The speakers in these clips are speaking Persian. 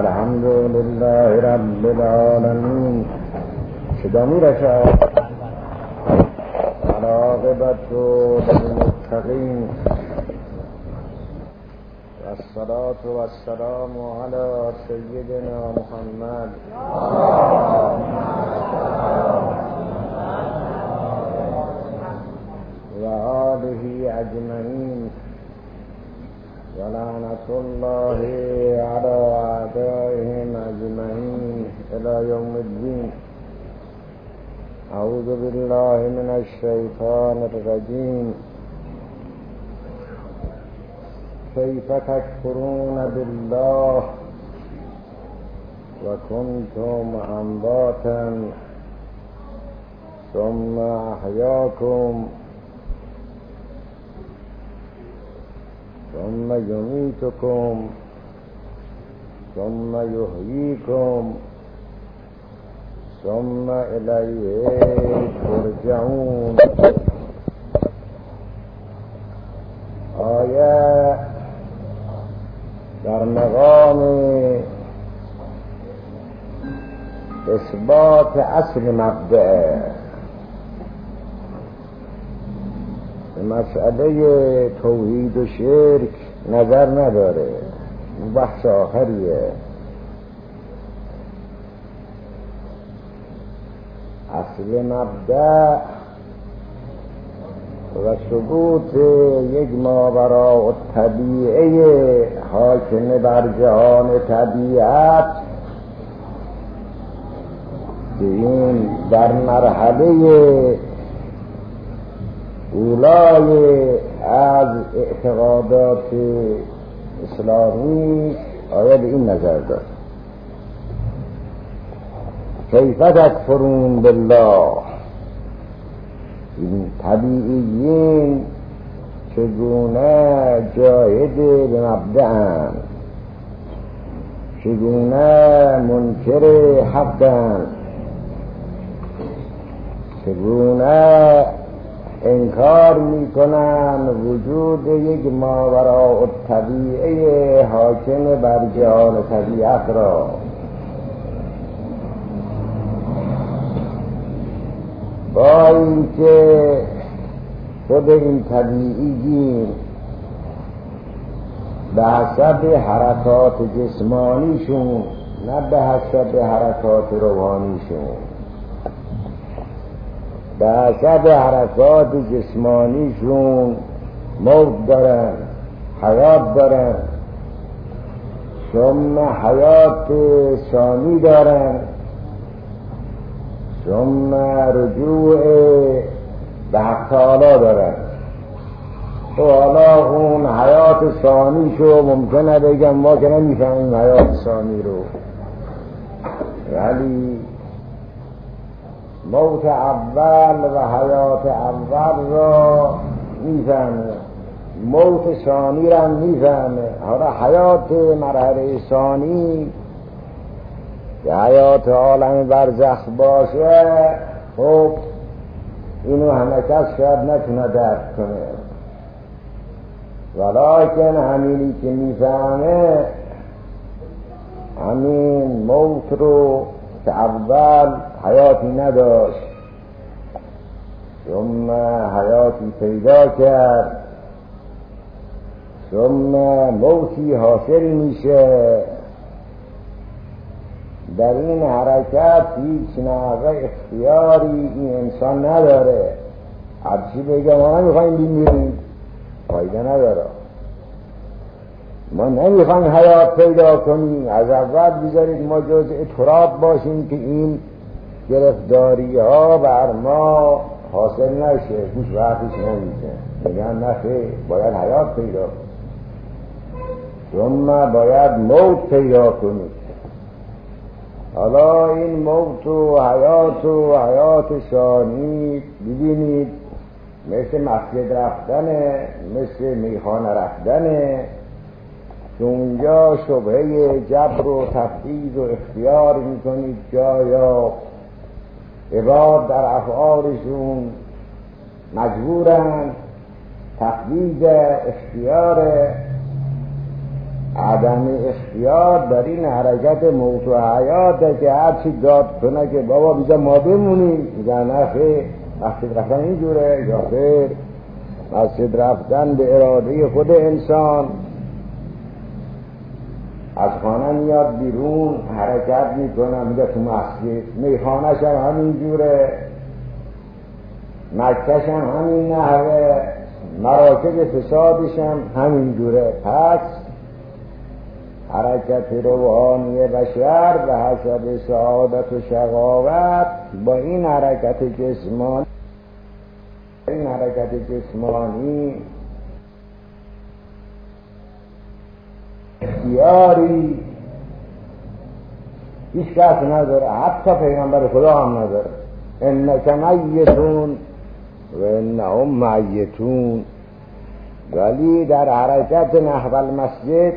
الحمد لله رب العالمين. صدا میرسد؟ عاقبت للمتقین والصلاة والسلام على سيدنا محمد وآله أجمعين ولعنة الله على أعدائهم أجمعين إلى يوم الدين. أعوذ بالله من الشيطان الرجيم. كيف تكفرون بالله وكنتم أمواتا ثم أحياكم ثم يميتكم ثم يحييكم ثم إليه ترجعون. آیه در مقام اثبات اصل مبدأ مسئله توحید و شرک نظر نداره، بحث آخریه. اصل مبدأ و ثبوت یک ماوراء الطبیعه حاکم بر جهان طبیعت که این در مرحله اولای از اعتقادات اسلامی آیا به این نظر داد کیف تکفرون بالله، این طبیعیین چگونه جاهد به مبدأن، چگونه منکر حقن، چگونه انکار میکنن وجود یک ماوراء الطبیعه حاکم بر جهان طبیعت را. با اینکه خود این طبیعیین به حسب حرکات جسمانیشون نه به حسب حرکات روحانیشون، به حسب حرکات جسمانیشون موت دارن، حیات دارن، ثم حیات ثانی دارن، ثم رجوع به حق تعالی دارن. تو حالا اون حیات ثانی شو ممکنه بگم ما که نمیفهمیم حیات ثانی رو، ولی موت اول و حیات اول را میفهمه، موت ثانی را میفهمه. حالا حیات مرحله ثانی که حیات عالم برزخ باشه، خب اینو همه کس شاید نتونه درک کنه، ولیکن همینی که میفهمه همین موت رو که اول حیاتی نداشت ثم حیاتی پیدا کرد ثم موتی حاصل میشه. در این حرکت هیچ نحوه اختیاری این انسان نداره. هرچی بگه ما نمیخوایم بمیریم فایده نداره، ما نمیخوایم حیات پیدا کنیم، از اول بذارید ما جزء تراب باشیم که این گرفتاری ها بر ما حاصل نشه، هیچ وقتش نمیشه. میگن نخیر، باید حیات پیدا کنیم، ثم باید موت پیدا کنیم. حالا این موت و حیات ثانی ببینید مثل مسجد رفتنه، مثل میخانه رفتنه که اونجا شبهه جبر و تفویض و اختیار میکنید، جایا عباد در افعالشون مجبورن تفویض اختیار عدم اختیار در این حرکت موت و حیاته که هرچی داد کنه که بابا بیزا ما بمونیم، میگن نه خیر، مسجد رفتن اینجوره یا خیر، مسجد رفتن به اراده خود انسان. از خانه میاد بیرون حرکت میکنه میگه تو مسجد، میخانه‌ش هم همین جوره، مکه‌ش هم همین نحوه، مراکز فسادش هم همین جوره. پس حرکت روحانی بشر به حسب سعادت و شقاوت با این حرکت جسمانی اختیاری هیچ کس نداره، حتی پیغمبر خدا هم نداره. انک میتون و انهم میتون. ولی در حرکت نحو المسجد،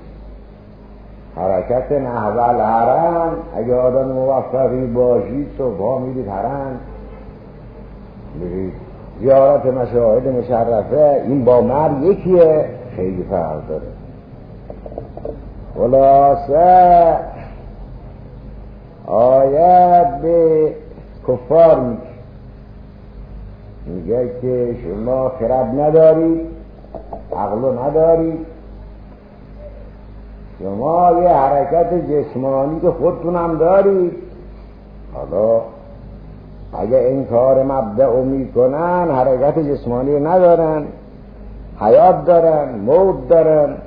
حرکت نحو الحرم، اگه آدم موفقی باشید صبح میرید حرم، میرید زیارت مشاهد مشرفه، این با مرد یکیه، خیلی فرق داره. خلاصه آیت به کفار میگه که شما خرد ندارید، عقل ندارید، شما یه حرکت جسمانی که خودتون هم دارید، حالا اگه این کار مبدأ میکنن حرکت جسمانی ندارن، حیات دارن، موت دارن،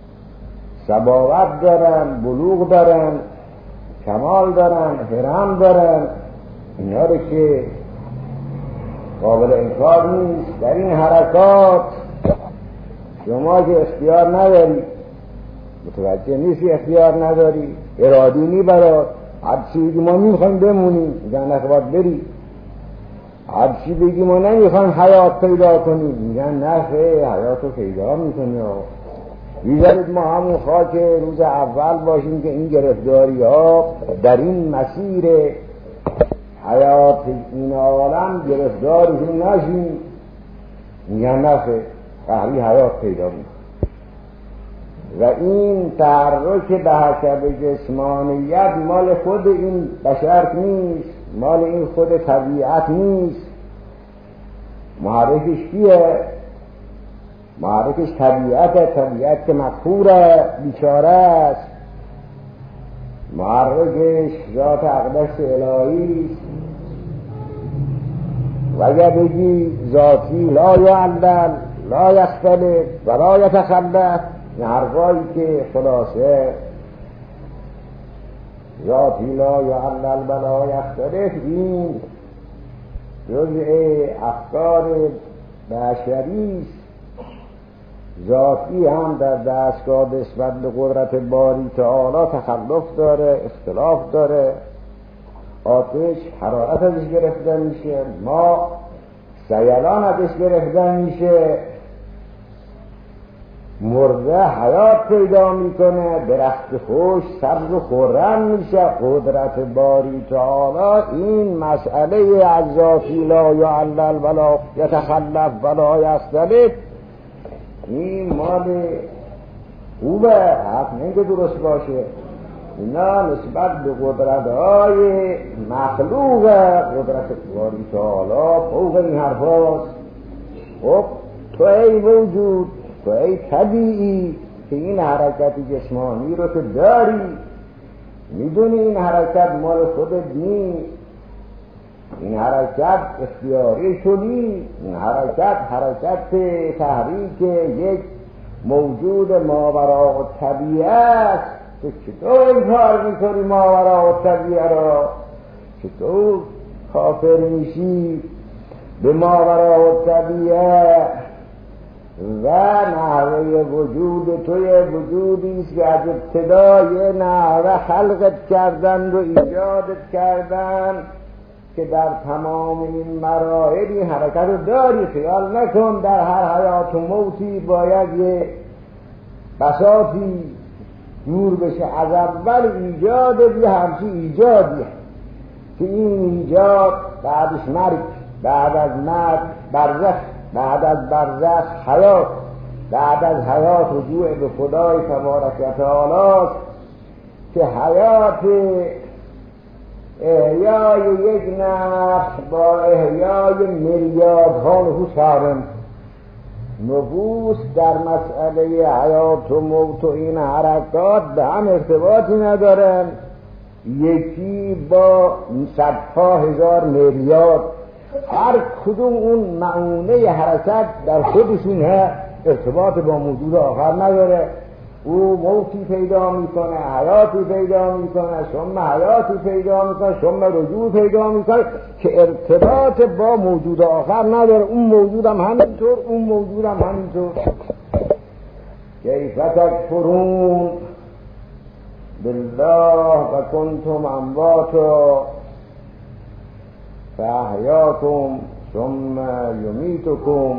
صباوت دارن، بلوغ دارن، کمال دارن، حرم دارن، اینا رو که قابل انکار نیست. در این حرکات شما که اختیار نداری، متوجه نیستی اختیار نداری، ارادی نی برات، هرچی بگی ما نمیخوایم بمونیم، میگن نخواد بری، هرچی بگی ما نمیخوایم حیات پیدا کنیم، میگن نه خیلی حیات رو پیدا میکنی. بیزارید ما همون خاک روز اول باشیم که این گرفتاری ها در این مسیر حیات این عالم گرفتارشون نشیم، میگن نخه قهری حیات پیدا میکنی. و این تحرک به حسب جسمانیت مال خود این بشر نیست، مال این خود طبیعت نیست. محرکش کیه؟ محرکش طبیعت که مغفوره، بیچاره است. محرکش ذات اقدس الهی است. و اگر بگی ذاتی لا یعلل لا یختلف و لا یتخلف، این حرفایی که خلاصه ذاتی لا یعلل و لا یختلف، این جزء افکار بشری است. ذاتی هم در دستگاه نسبت به قدرت باری تعالی تخلف داره، اختلاف داره. آتش حرارت ازش گرفته میشه، ما سیلان ازش گرفته میشه، مرده حیات پیدا میکنه، درخت خوش سبز و خرم میشه. قدرت باری تعالی این مسئله از ذاتی لا یعلل ولا یتخلف ولا یختلف، این مال خوبه، حق نمیگه درست باشه. اینا نسبت به قدرت‌های مخلوق قدرت باری تعالی فوق این حرف هاست. خب تو ای وجود، تو ای طبیعی که این حرکت جسمانی رو تو داری، میدونی این حرکت مال خودت نیست، این حرکت اختیاری شدی، این حرکت تحریک یک موجود ماوراء الطبیعه. تو چطور این کار میکنی ماوراء الطبیعه را؟ چطور کافر میشی به ماوراء الطبیعه؟ و نحوه وجود توی وجودیست که از ابتدای نحوه خلقت کردند و ایجادت کردند که در تمام این مراحل حرکت رو داری. خیال نکن در هر حیات و موتی باید یه بساطی دور بشه. از اول ایجاد یه همچی ایجادیه که این ایجاد بعدش مرگ، بعد از مرگ برزخ، بعد از برزخ حیات، بعد از حیات رجوع به خدای تبارک و تعالی است که حیات احیای یک نفس با احیای میلیاردها نفوس فرم. نفوس در مسئله حیات و موت و این حرکات به هم ارتباطی ندارن، یکی با صدها هزار میلیارد، هر کدوم اون معونه حرکت در خودشون ارتباط با موجود آخر نداره. او موتی پیدا میکنه، حیاتی پیدا میکنه، ثم حیاتی پیدا میکنه، ثم رجوع پیدا میکنه که ارتباط با موجود آخر نداره. اون موجود هم همینطور، اون موجود هم همینطور. کیف تکفرون بالله و کنتم امواتا فاحیاکم ثم یمیتکم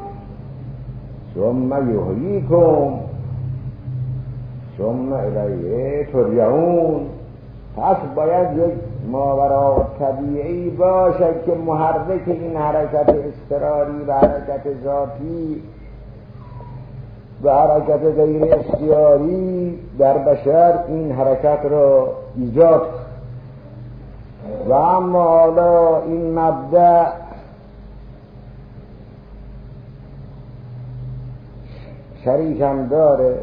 ثم یحییکم ثم الیه ترجعون. پس باید یک ماوراء طبیعی باشد که محرک این حرکت اضطراری و حرکت ذاتی و حرکت غیر اختیاری در بشر این حرکت را ایجاد. و اما حالا این مبدأ شریکم داره،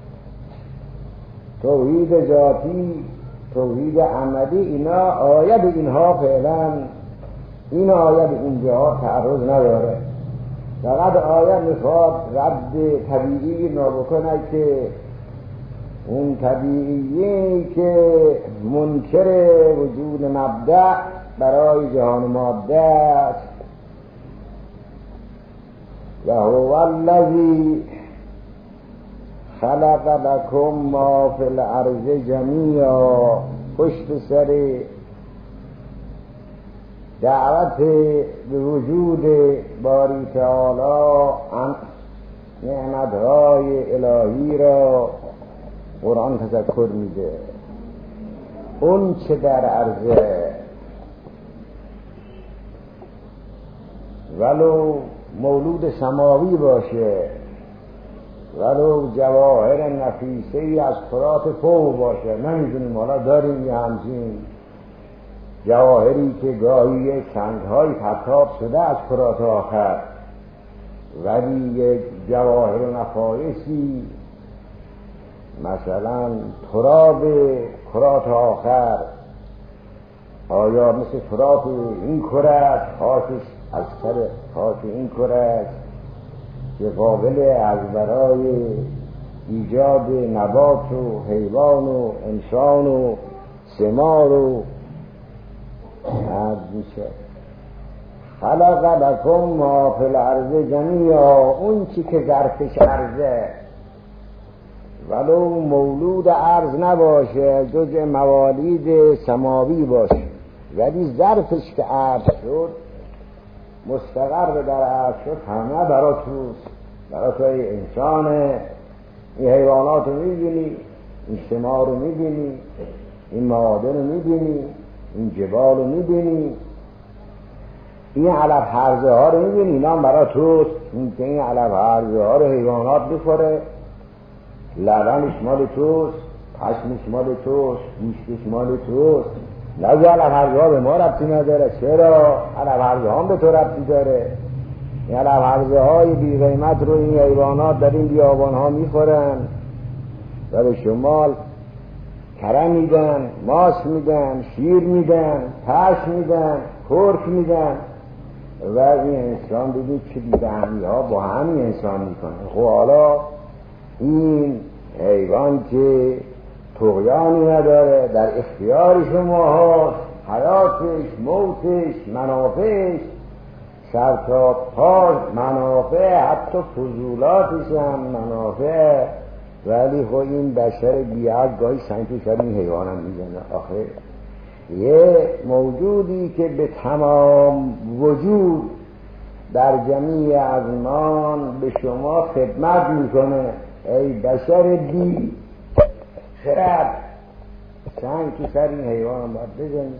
توحید ذاتی، توحید عملی، اینا آید اینها فعلا این آید اینجا تعرض نداره. فقط آید میخواد رد طبیعی بکنه که اون طبیعی که منکر وجود مبدأ برای جهان ماده است. و هو الذی خلق لکم ما فی الارض جمیعا. پشت سر دعوت به وجود باری تعالی نعمتهای الهی را قرآن تذکر میده. اون چه در عرضه ولو مولود سماوی باشه، ولو جواهر نفیسه‌ای از کرات فوق باشه، نمیدونیم حالا داریم یه همچین جواهری که گاهی سنگ‌های پرتاب شده از کرات آخر، ولی یک جواهر نفایسی مثلا تراب کرات آخر آیا مثل تراب این کره است، خاکش از سر خاک این کره است که قابل از برای ایجاد نبات و حیوان و انسان و ثمار و عرض میشه. خلق لکم ما فی الارض جمیعا. اون چی که ظرفش عرضه ولو مولود عرض نباشه، جزء موالید سماوی باشه، ولی ظرفش که عرض شد، مستقر در عرض شد، همه برای توست، برای توی انسان. این حیوانات رو میبینی، این ثمار رو میبینی، این معادن رو میبینی، این جبال رو میبینی، این علف هرزه ها رو میبینی، اینا هم برای توست. این که این علف هرزه ها رو حیوانات بخوره، لبنش مال توست، پشمش مال توست، گوشتش مال توست. لذا علف هرزه ها به ما ربطی نداره. چرا؟ علف هرزه ها به تو ربطی داره. این علف هرزه های بی قیمت رو این حیوانات در این بیابان ها میخورن و به شمال کره میدن، ماست میدن، شیر میدن، پشم میدن، کرک میدن. و این انسان ببین چه بی‌رحمی ها با همین انسان میکنه. خب حالا این حیوان که طغیانی نداره، در اختیار شما هاست، حیاتش، موتش، منافعش، سرتا پاش منافع، حتی فضولاتش هم منافع. ولی خب این بشر بیعق گاهی سنگ تو سر این حیوان هم میزنه. آخه یه موجودی که به تمام وجود در جمیع ازمان به شما خدمت میکنه، ای بشر بی خرد، سنگ تو سر این حیوان هم باید بزنی.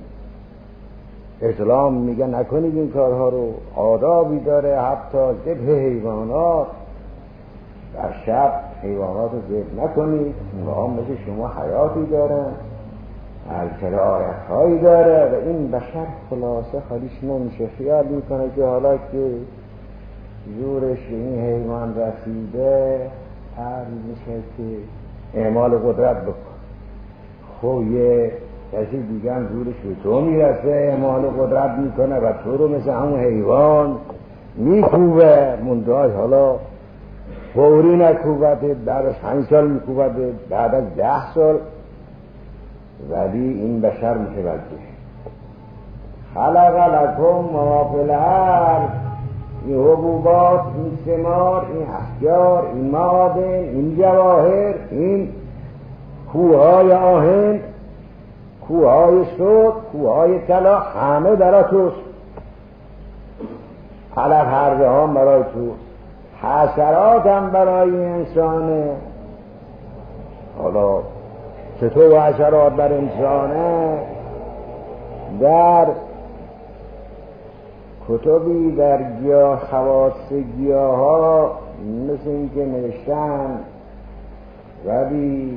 اسلام میگه نکنید این کارها رو، آدابی داره، حتی ذبح حیوانات در شب حیوانات رو ذبح نکنید، اونها مثل شما حیاتی دارن، البته آیت‌هایی داره و این بشر خلاصه خالیش نمیشه. خیال میکنه که حالا که زورش این حیوان رسیده هر میشه که اعمال قدرت بکن. خب یه کسی دیگه هم زورش به تو میرسه اعمال قدرت میکنه و تو رو مثل همون حیوان میکوبه، منداز حالا فوری نکوبته، بعد از 5 سال میکوبته، بعد از 10 سال. ولی این بشر متوجه خلق لکم ما فی الارض، این حبوبات، این ثمار، این احجار، این معادن، این جواهر، این کوههای آهن، کوههای سرخ، کوههای طلا، همه برای توست. علف هرزه ها برای تو، حشرات هم برای انسانه. حالا چطور حشرات بر انسانه؟ در کتبی در گیاه، خواص گیاه ها مثل این که نوشتن، ولی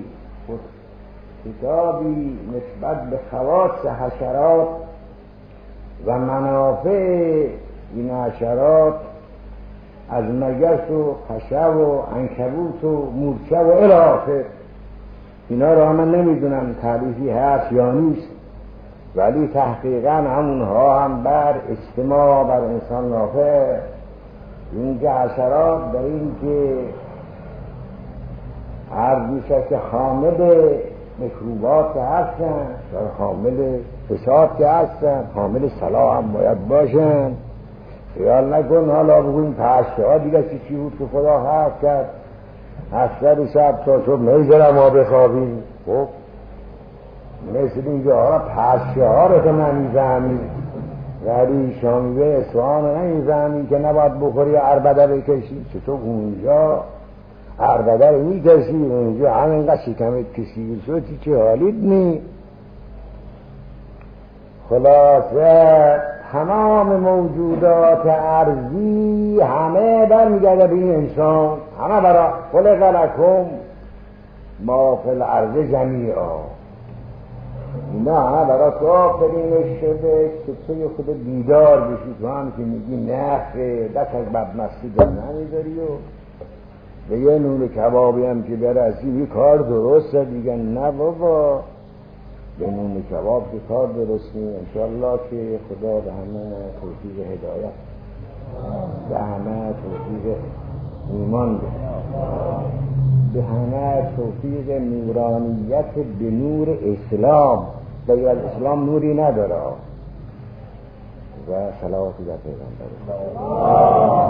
کتابی نسبت به خواص حشرات و منافع این حشرات از مگس و خشب و عنکبوت و مورچه و الی آخر، اینا را من نمیدونم تعریفی هست یا نیست، ولی تحقیقا همونها هم بر اجتماع بر انسان نافع. این که حشرات در این که هر بیشه که حامل مکروبات که هستن و حامل فساد که هستن، حامل صلاح هم باید باشن. خیال نکن حالا بگویم پشته ها دیگه چی بود که خدا حفظ کرد 8 شب تا صبح نمیذارم ما بخوابیم. خب مثل اینکه حالا پشته ها رو که نمیزهمی، ولی شامیوه اصفهان رو نمیزهمی که نباید بخوری عربده بکشی. چطور اونجا عربده رو میکشی، اونجا همینقدر شکمت کشیده شد چه حالیت نی. خلاصه تمام موجودات ارضی همه برمیگرده به این انسان، همه برای خلق لکم ما فی الارض جمیعا. اینا همه برای تو آفرینش شده که تو خود بیدار بشی. تو هم که میگی نخه دست از بدمستی در نمیذاری و به یه نون کبابی هم که برسی یه کار درسته دیگه. نه بابا، به نون کباب که کار درست نیست. انشاءالله که خدا به همه توفیق هدایت، به همه توفیق ایمان بده، به همه توفیق نورانیت به نور اسلام. غیر از اسلام نوری نداره. و صلوات بر پیغمبر.